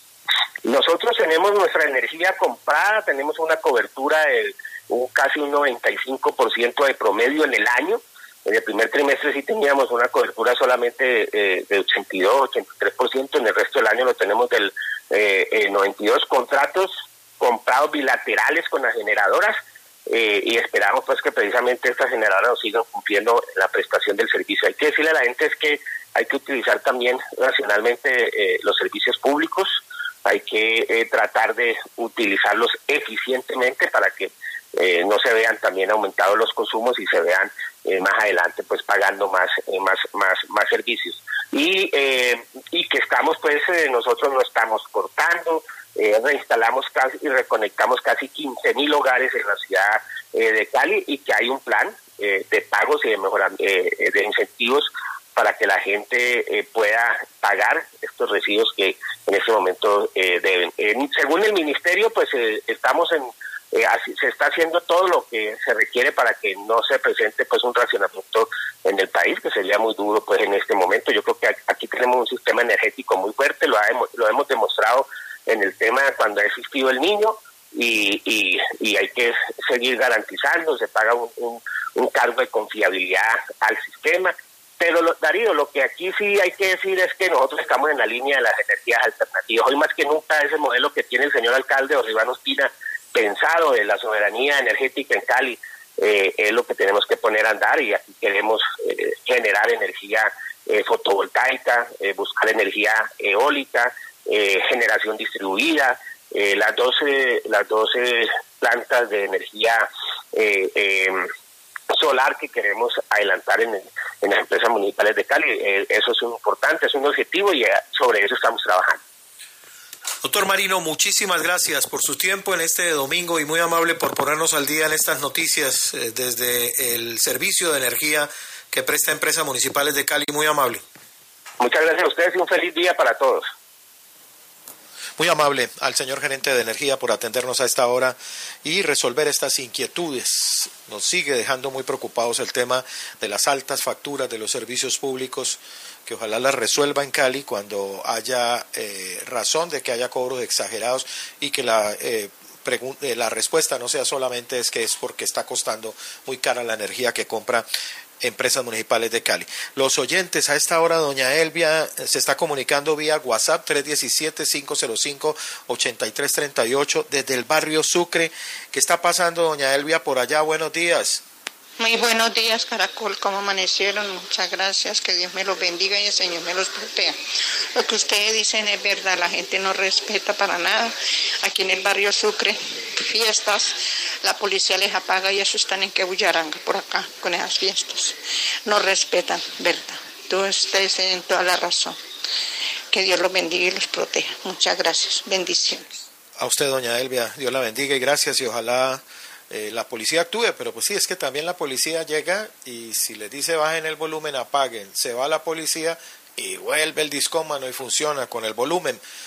[SPEAKER 8] Nosotros tenemos nuestra energía comprada, tenemos una cobertura de un, casi un noventa y cinco por ciento de promedio en el año. En el primer trimestre sí teníamos una cobertura solamente eh, de ochenta y dos, ochenta y tres por ciento, en el resto del año lo tenemos del eh, eh, noventa y dos contratos comprados bilaterales con las generadoras eh, y esperamos pues que precisamente estas generadoras nos sigan cumpliendo la prestación del servicio. Hay que decirle a la gente es que hay que utilizar también racionalmente eh, los servicios públicos, hay que eh, tratar de utilizarlos eficientemente para que eh, no se vean también aumentados los consumos y se vean eh, más adelante pues pagando más eh, más más más servicios y eh, y que estamos pues eh, nosotros no estamos cortando, eh, reinstalamos casi y reconectamos casi quince mil hogares en la ciudad eh, de Cali y que hay un plan eh, de pagos y de mejoramiento eh, de incentivos para que la gente eh, pueda pagar estos residuos que en este momento eh, deben. Eh, según el ministerio, pues eh, estamos en, eh, así, se está haciendo todo lo que se requiere para que no se presente pues un racionamiento en el país, que sería muy duro pues en este momento. Yo creo que aquí tenemos un sistema energético muy fuerte, lo, ha, lo hemos demostrado en el tema cuando ha existido el niño, y, y, y hay que seguir garantizando, se paga un, un, un cargo de confiabilidad al sistema. Pero, lo, Darío, lo que aquí sí hay que decir es que nosotros estamos en la línea de las energías alternativas. Hoy más que nunca ese modelo que tiene el señor alcalde Oliván Ospina, pensado en la soberanía energética en Cali, eh, es lo que tenemos que poner a andar, y aquí queremos eh, generar energía eh, fotovoltaica, eh, buscar energía eólica, eh, generación distribuida, eh, las doce las doce plantas de energía eh, eh, solar que queremos adelantar en, en las empresas municipales de Cali. Eh, eso es un importante, es un objetivo, y sobre eso estamos trabajando.
[SPEAKER 2] Doctor Marino, muchísimas gracias por su tiempo en este domingo y muy amable por ponernos al día en estas noticias eh, desde el servicio de energía que presta Empresas Municipales de Cali. Muy amable.
[SPEAKER 8] Muchas gracias a ustedes y un feliz día para todos.
[SPEAKER 2] Muy amable al señor gerente de energía por atendernos a esta hora y resolver estas inquietudes. Nos sigue dejando muy preocupados el tema de las altas facturas de los servicios públicos, que ojalá las resuelva en Cali cuando haya eh, razón de que haya cobros exagerados y que la, eh, pregun- eh, la respuesta no sea solamente es que es porque está costando muy cara la energía que compra Empresas Municipales de Cali. Los oyentes, a esta hora doña Elvia se está comunicando vía WhatsApp tres uno siete, cinco cero cinco, ocho tres tres ocho desde el barrio Sucre. ¿Qué está pasando, doña Elvia, por allá? Buenos días.
[SPEAKER 9] Muy buenos días, Caracol, ¿cómo amanecieron? Muchas gracias, que Dios me los bendiga y el Señor me los proteja. Lo que ustedes dicen es verdad, la gente no respeta para nada. Aquí en el barrio Sucre, fiestas, la policía les apaga y eso están en Quebullaranga, por acá, con esas fiestas. No respetan, verdad. Todos ustedes tienen toda la razón. Que Dios los bendiga y los proteja. Muchas gracias, bendiciones.
[SPEAKER 2] A usted, doña Elvia, Dios la bendiga y gracias, y ojalá Eh, la policía actúe, pero pues sí, es que también la policía llega y si les dice bajen el volumen, apaguen, se va la policía y vuelve el discómano y funciona con el volumen.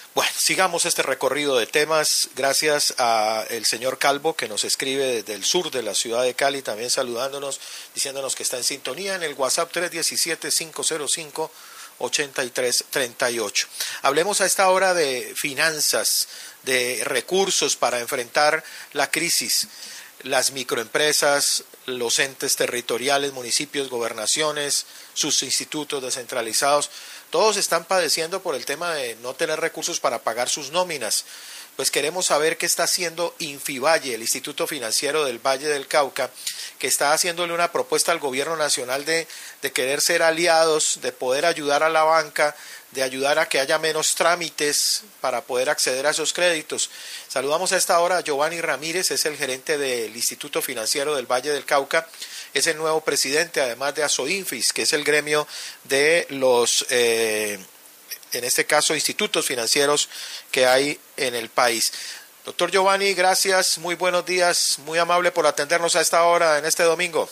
[SPEAKER 2] Bueno, sigamos este recorrido de temas. Gracias a el señor Calvo, que nos escribe desde el sur de la ciudad de Cali, también saludándonos, diciéndonos que está en sintonía en el WhatsApp tres uno siete, cinco cero cinco, ocho tres tres ocho. Hablemos a esta hora de finanzas, de recursos para enfrentar la crisis. Las microempresas, los entes territoriales, municipios, gobernaciones, sus institutos descentralizados, todos están padeciendo por el tema de no tener recursos para pagar sus nóminas. Pues queremos saber qué está haciendo Infivalle, el Instituto Financiero del Valle del Cauca, que está haciéndole una propuesta al gobierno nacional de, de querer ser aliados, de poder ayudar a la banca, de ayudar a que haya menos trámites para poder acceder a esos créditos. Saludamos a esta hora a Giovanni Ramírez, es el gerente del Instituto Financiero del Valle del Cauca, es el nuevo presidente, además de ASOINFIS, que es el gremio de los, eh, en este caso, institutos financieros que hay en el país. Doctor Giovanni, gracias, muy buenos días, muy amable por atendernos a esta hora en este domingo.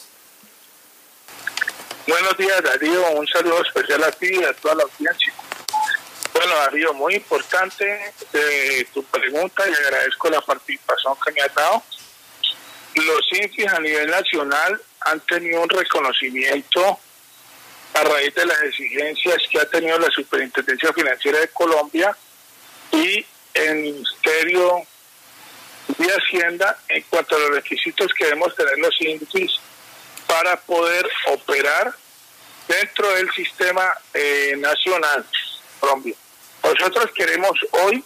[SPEAKER 10] Buenos días, Darío, un saludo especial a ti y a toda la audiencia. Bueno, Darío, muy importante eh, tu pregunta y agradezco la participación que me has dado. Los INFIs a nivel nacional han tenido un reconocimiento a raíz de las exigencias que ha tenido la Superintendencia Financiera de Colombia y el Ministerio de Hacienda en cuanto a los requisitos que debemos tener los INFIs para poder operar dentro del sistema eh, nacional Colombia. Nosotros queremos hoy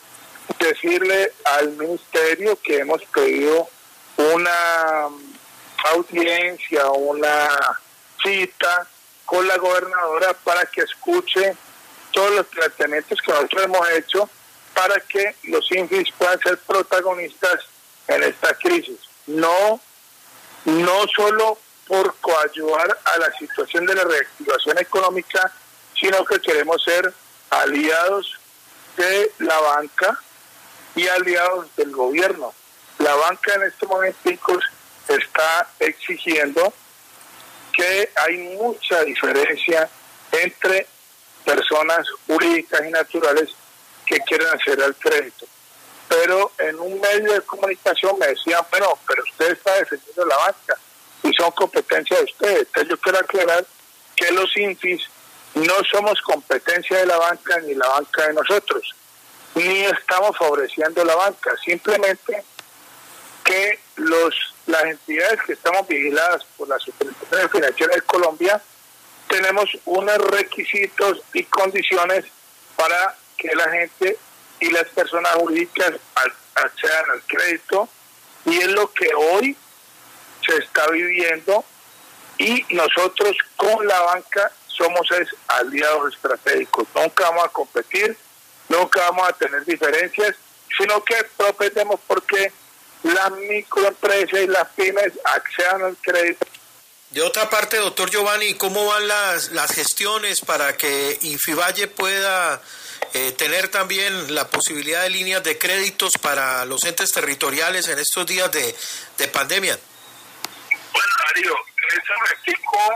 [SPEAKER 10] decirle al Ministerio que hemos pedido una audiencia, una cita con la gobernadora para que escuche todos los planteamientos que nosotros hemos hecho para que los INFIs puedan ser protagonistas en esta crisis. No, no solo por coayudar a la situación de la reactivación económica, sino que queremos ser aliados de la banca y aliados del gobierno. La banca en estos momentos está exigiendo que hay mucha diferencia entre personas jurídicas y naturales que quieren acceder al crédito. Pero en un medio de comunicación me decían, bueno, pero usted está defendiendo la banca y son competencia de ustedes. Entonces yo quiero aclarar que los INFIs no somos competencia de la banca ni la banca de nosotros, ni estamos favoreciendo la banca, simplemente que los las entidades que estamos vigiladas por la Superintendencia Financiera de Colombia tenemos unos requisitos y condiciones para que la gente y las personas jurídicas accedan al crédito, y es lo que hoy se está viviendo, y nosotros con la banca somos es, aliados estratégicos. Nunca vamos a competir, nunca vamos a tener diferencias, sino que propendemos porque las microempresas y las pymes accedan al crédito.
[SPEAKER 2] De otra parte, doctor Giovanni, ¿cómo van las, las gestiones para que Infivalle pueda eh, tener también la posibilidad de líneas de créditos para los entes territoriales en estos días de, de pandemia?
[SPEAKER 10] Bueno, Darío, en este momento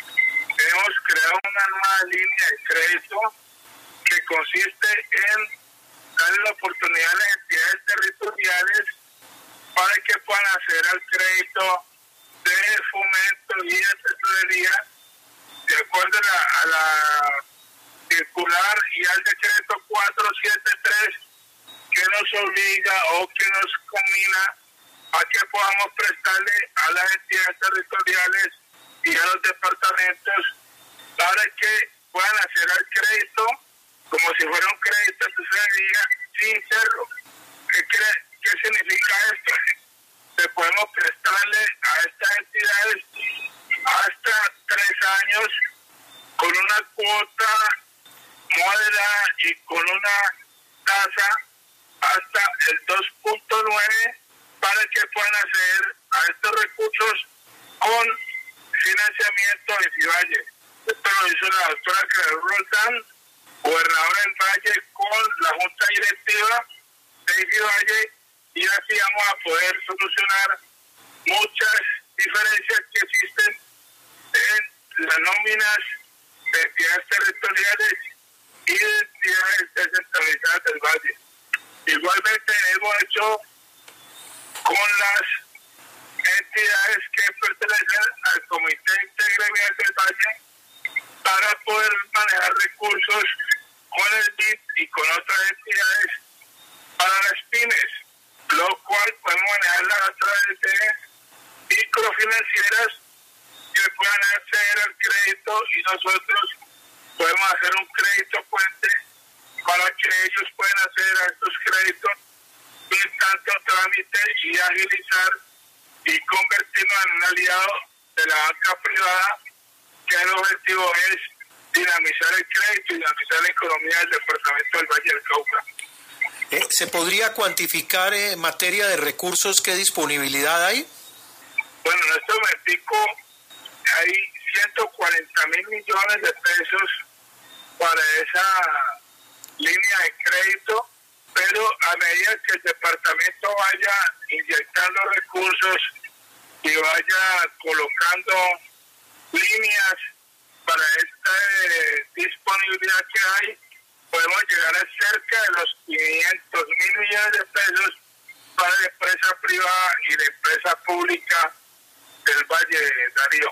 [SPEAKER 10] hemos creado una nueva línea de crédito que consiste en darle la oportunidad a las entidades territoriales para que puedan acceder al crédito de fomento y de tesorería de acuerdo a la, a la circular y al decreto cuatrocientos setenta y tres que nos obliga o que nos combina a que podamos prestarle a las entidades territoriales y a los departamentos para que puedan acceder al crédito como si fuera un crédito de tesorería sin serlo. ¿Qué cree? ¿Qué significa esto? Que podemos prestarle a estas entidades hasta tres años con una cuota moderada y con una tasa hasta el dos punto nueve para que puedan acceder a estos recursos con financiamiento de Infivalle. Esto lo hizo la doctora Carol Roldán, gobernadora del Valle, con la Junta Directiva de Infivalle, y así vamos a poder solucionar muchas diferencias que existen en las nóminas de entidades territoriales y de entidades descentralizadas del hemos hecho con las entidades que pertenecen al Comité Intergremial del Valle para poder manejar recursos con el B I D y con otras entidades para las pymes, lo cual podemos manejarlas a través de microfinancieras que puedan acceder al crédito y nosotros podemos hacer un crédito puente para que ellos puedan acceder a estos créditos sin tanto trámite y agilizar y convertirnos en un aliado de la banca privada, que el objetivo es dinamizar el crédito y dinamizar la economía del departamento del Valle del Cauca.
[SPEAKER 2] Eh, ¿Se podría cuantificar eh, en materia de recursos qué disponibilidad hay?
[SPEAKER 10] Bueno, en este momento hay ciento cuarenta mil millones de pesos para esa línea de crédito, pero a medida que el departamento vaya inyectando recursos y vaya colocando líneas para esta eh, disponibilidad que hay, podemos llegar a cerca de los quinientos mil millones de pesos para la empresa privada y la empresa pública del Valle de Darío.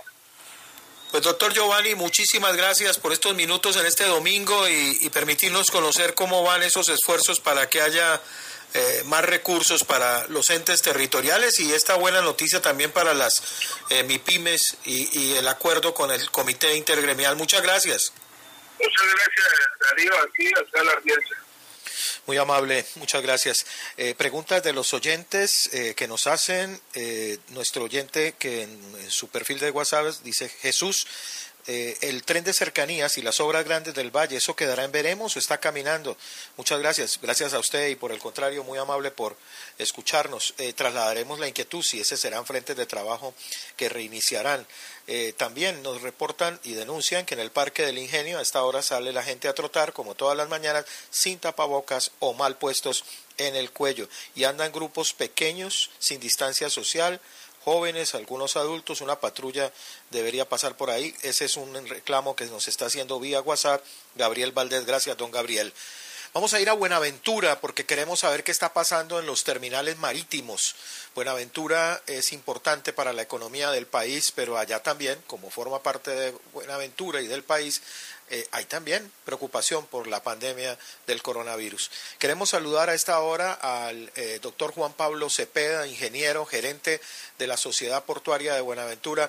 [SPEAKER 2] Pues doctor Giovanni, muchísimas gracias por estos minutos en este domingo y, y permitirnos conocer cómo van esos esfuerzos para que haya eh, más recursos para los entes territoriales y esta buena noticia también para las eh, MIPYMES y, y el acuerdo con el Comité Intergremial. Muchas gracias.
[SPEAKER 10] Muchas gracias, Darío, aquí hasta la audiencia.
[SPEAKER 2] Muy amable, muchas gracias. Eh, preguntas de los oyentes eh, que nos hacen. Eh, nuestro oyente que en, en su perfil de WhatsApp dice: Jesús, eh, el tren de cercanías y las obras grandes del Valle, ¿eso quedará en veremos o está caminando? Muchas gracias. Gracias a usted y por el contrario, muy amable por escucharnos. Eh, trasladaremos la inquietud si ese serán frentes de trabajo que reiniciarán. Eh, también nos reportan y denuncian que en el Parque del Ingenio a esta hora sale la gente a trotar como todas las mañanas sin tapabocas o mal puestos en el cuello y andan grupos pequeños sin distancia social, jóvenes, algunos adultos. Una patrulla debería pasar por ahí. Ese es un reclamo que nos está haciendo vía WhatsApp Gabriel Valdés. Gracias, don Gabriel. Vamos a ir a Buenaventura porque queremos saber qué está pasando en los terminales marítimos. Buenaventura es importante para la economía del país, pero allá también, como forma parte de Buenaventura y del país, eh, hay también preocupación por la pandemia del coronavirus. Queremos saludar a esta hora al eh, doctor Juan Pablo Cepeda, ingeniero, gerente de la Sociedad Portuaria de Buenaventura.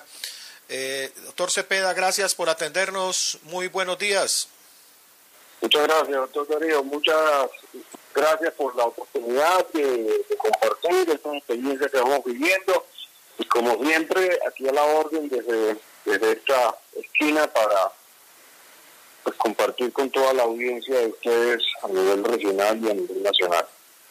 [SPEAKER 2] Eh, doctor Cepeda, gracias por atendernos. Muy buenos días.
[SPEAKER 11] Muchas gracias, doctor Darío. Muchas gracias por la oportunidad de, de compartir esta experiencia que vamos viviendo. Y como siempre, aquí a la orden desde, desde esta esquina para pues, compartir con toda la audiencia de ustedes a nivel regional y a nivel nacional.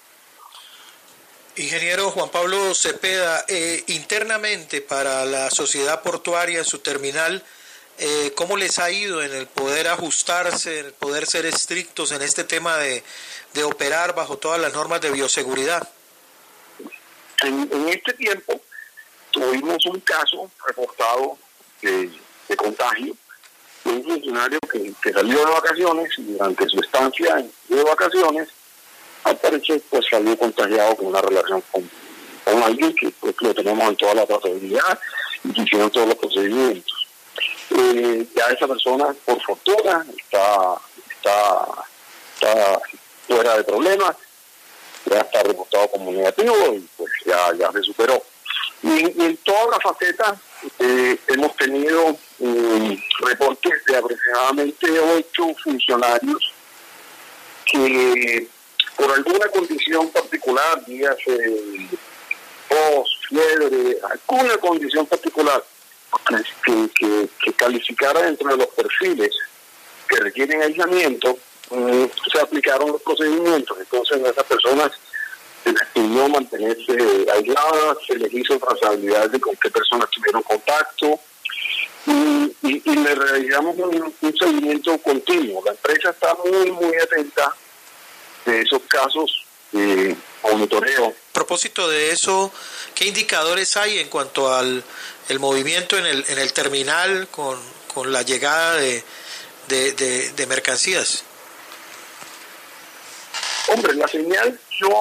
[SPEAKER 2] Ingeniero Juan Pablo Cepeda, eh, internamente para la sociedad portuaria en su terminal, Eh, ¿cómo les ha ido en el poder ajustarse, en el poder ser estrictos en este tema de, de operar bajo todas las normas de bioseguridad?
[SPEAKER 11] En, en este tiempo tuvimos un caso reportado de, de contagio de un funcionario que, que salió de vacaciones y durante su estancia de vacaciones al parecer pues salió contagiado con una relación con, con alguien que pues, lo tenemos en toda la trazabilidad y que hicieron todos los procedimientos. Eh, ya esa persona, por fortuna, está, está, está fuera de problemas, ya está reportado como negativo y pues ya, ya se superó. Y, y en todas las facetas eh, hemos tenido eh, reportes de aproximadamente ocho funcionarios que por alguna condición particular, días eh, tos, fiebre, alguna condición particular, Que, que, que calificara dentro de los perfiles que requieren aislamiento, eh, se aplicaron los procedimientos. Entonces a esas personas se les pidió mantenerse aisladas, se les hizo trazabilidad de con qué personas tuvieron contacto y, y, y le realizamos un, un seguimiento continuo. La empresa está muy muy atenta de esos casos de monitoreo.
[SPEAKER 2] A propósito de eso, ¿qué indicadores hay en cuanto al el movimiento en el en el terminal con, con la llegada de, de, de, de mercancías?
[SPEAKER 11] Hombre, la señal yo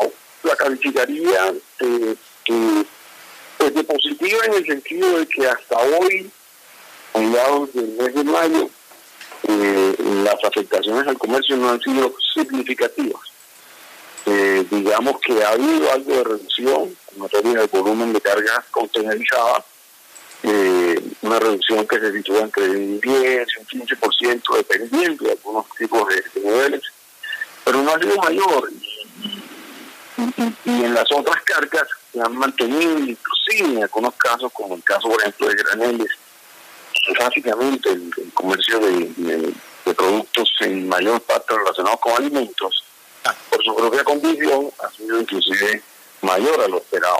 [SPEAKER 11] la calificaría eh, eh, pues de positiva en el sentido de que hasta hoy, a mediados del mes de mayo, eh, las afectaciones al comercio no han sido significativas. Eh, digamos que ha habido algo de reducción en materia de volumen de carga containerizada, eh, una reducción que se sitúa entre un diez y un quince por ciento dependiendo de algunos tipos de, de niveles, pero no ha sido mayor. Y, y, y en las otras cargas se han mantenido, inclusive en algunos casos, como el caso, por ejemplo, de graneles, básicamente el, el comercio de, de, de productos en mayor parte relacionados con alimentos, por su propia condición, ha sido inclusive mayor a lo esperado.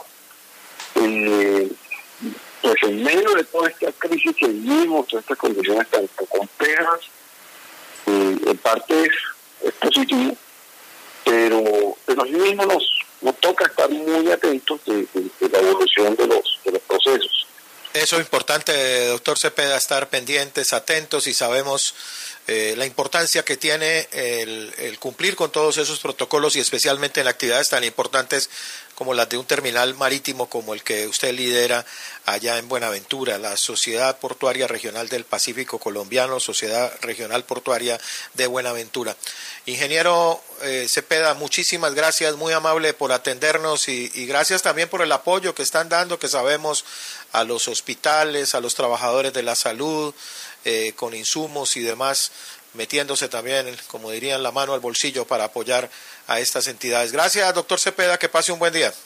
[SPEAKER 11] Eh, pues en medio de toda esta crisis que vivimos, todas estas condiciones tan, tan complejas, eh, en parte es, es positivo, pero, pero así mismo nos, nos toca estar muy atentos de, de, de la evolución de los, de los procesos.
[SPEAKER 2] Eso es importante, doctor Cepeda, estar pendientes, atentos, y sabemos eh, la importancia que tiene el, el cumplir con todos esos protocolos, y especialmente en actividades tan importantes como las de un terminal marítimo como el que usted lidera allá en Buenaventura, la Sociedad Portuaria Regional del Pacífico Colombiano, Sociedad Regional Portuaria de Buenaventura. Ingeniero eh, Cepeda, muchísimas gracias, muy amable por atendernos, y, y gracias también por el apoyo que están dando, que sabemos, a los hospitales, a los trabajadores de la salud, eh, con insumos y demás, metiéndose también, como dirían, la mano al bolsillo para apoyar a estas entidades. Gracias, doctor Cepeda, que pase un buen día.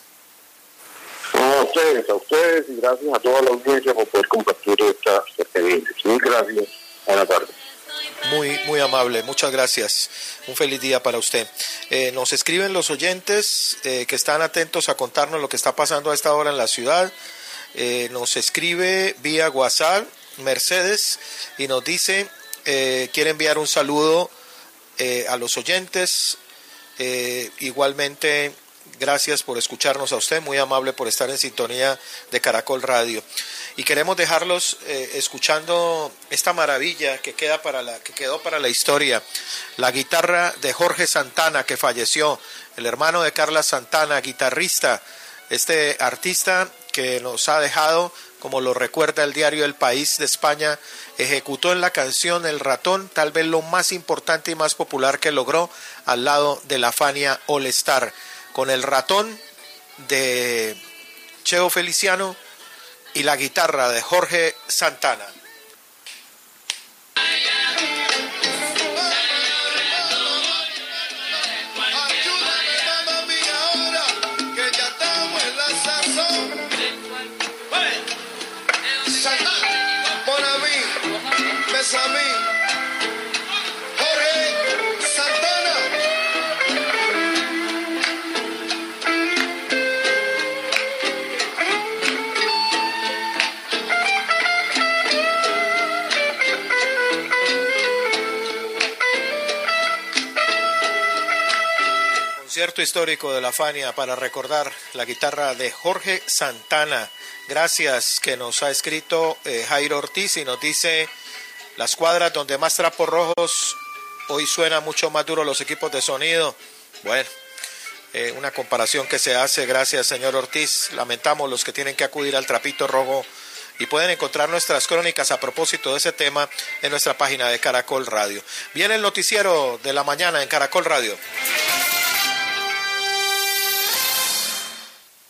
[SPEAKER 11] A ustedes, a ustedes, y gracias a toda la audiencia por poder compartir estas experiencias. Muy gracias. Buenas tardes.
[SPEAKER 2] Muy, muy amable, muchas gracias. Un feliz día para usted. Eh, nos escriben los oyentes eh, que están atentos a contarnos lo que está pasando a esta hora en la ciudad. Eh, nos escribe vía WhatsApp Mercedes y nos dice, eh, quiere enviar un saludo eh, a los oyentes. Eh, igualmente, gracias por escucharnos a usted, muy amable por estar en sintonía de Caracol Radio. Y queremos dejarlos eh, escuchando esta maravilla que queda para la que quedó para la historia, la guitarra de Jorge Santana, que falleció, el hermano de Carla Santana, guitarrista, este artista que nos ha dejado, como lo recuerda el diario El País de España, ejecutó en la canción El Ratón tal vez lo más importante y más popular que logró, al lado de la Fania All Star, con El Ratón de Cheo Feliciano y la guitarra de Jorge Santana.
[SPEAKER 12] A mí, Jorge Santana.
[SPEAKER 2] Concierto histórico de la Fania para recordar la guitarra de Jorge Santana. Gracias, que nos ha escrito eh, Jairo Ortiz y nos dice: las cuadras donde más trapos rojos, hoy suena mucho más duro los equipos de sonido. Bueno, eh, una comparación que se hace, gracias señor Ortiz. Lamentamos los que tienen que acudir al trapito rojo, y pueden encontrar nuestras crónicas a propósito de ese tema en nuestra página de Caracol Radio. Viene el noticiero de la mañana en Caracol Radio.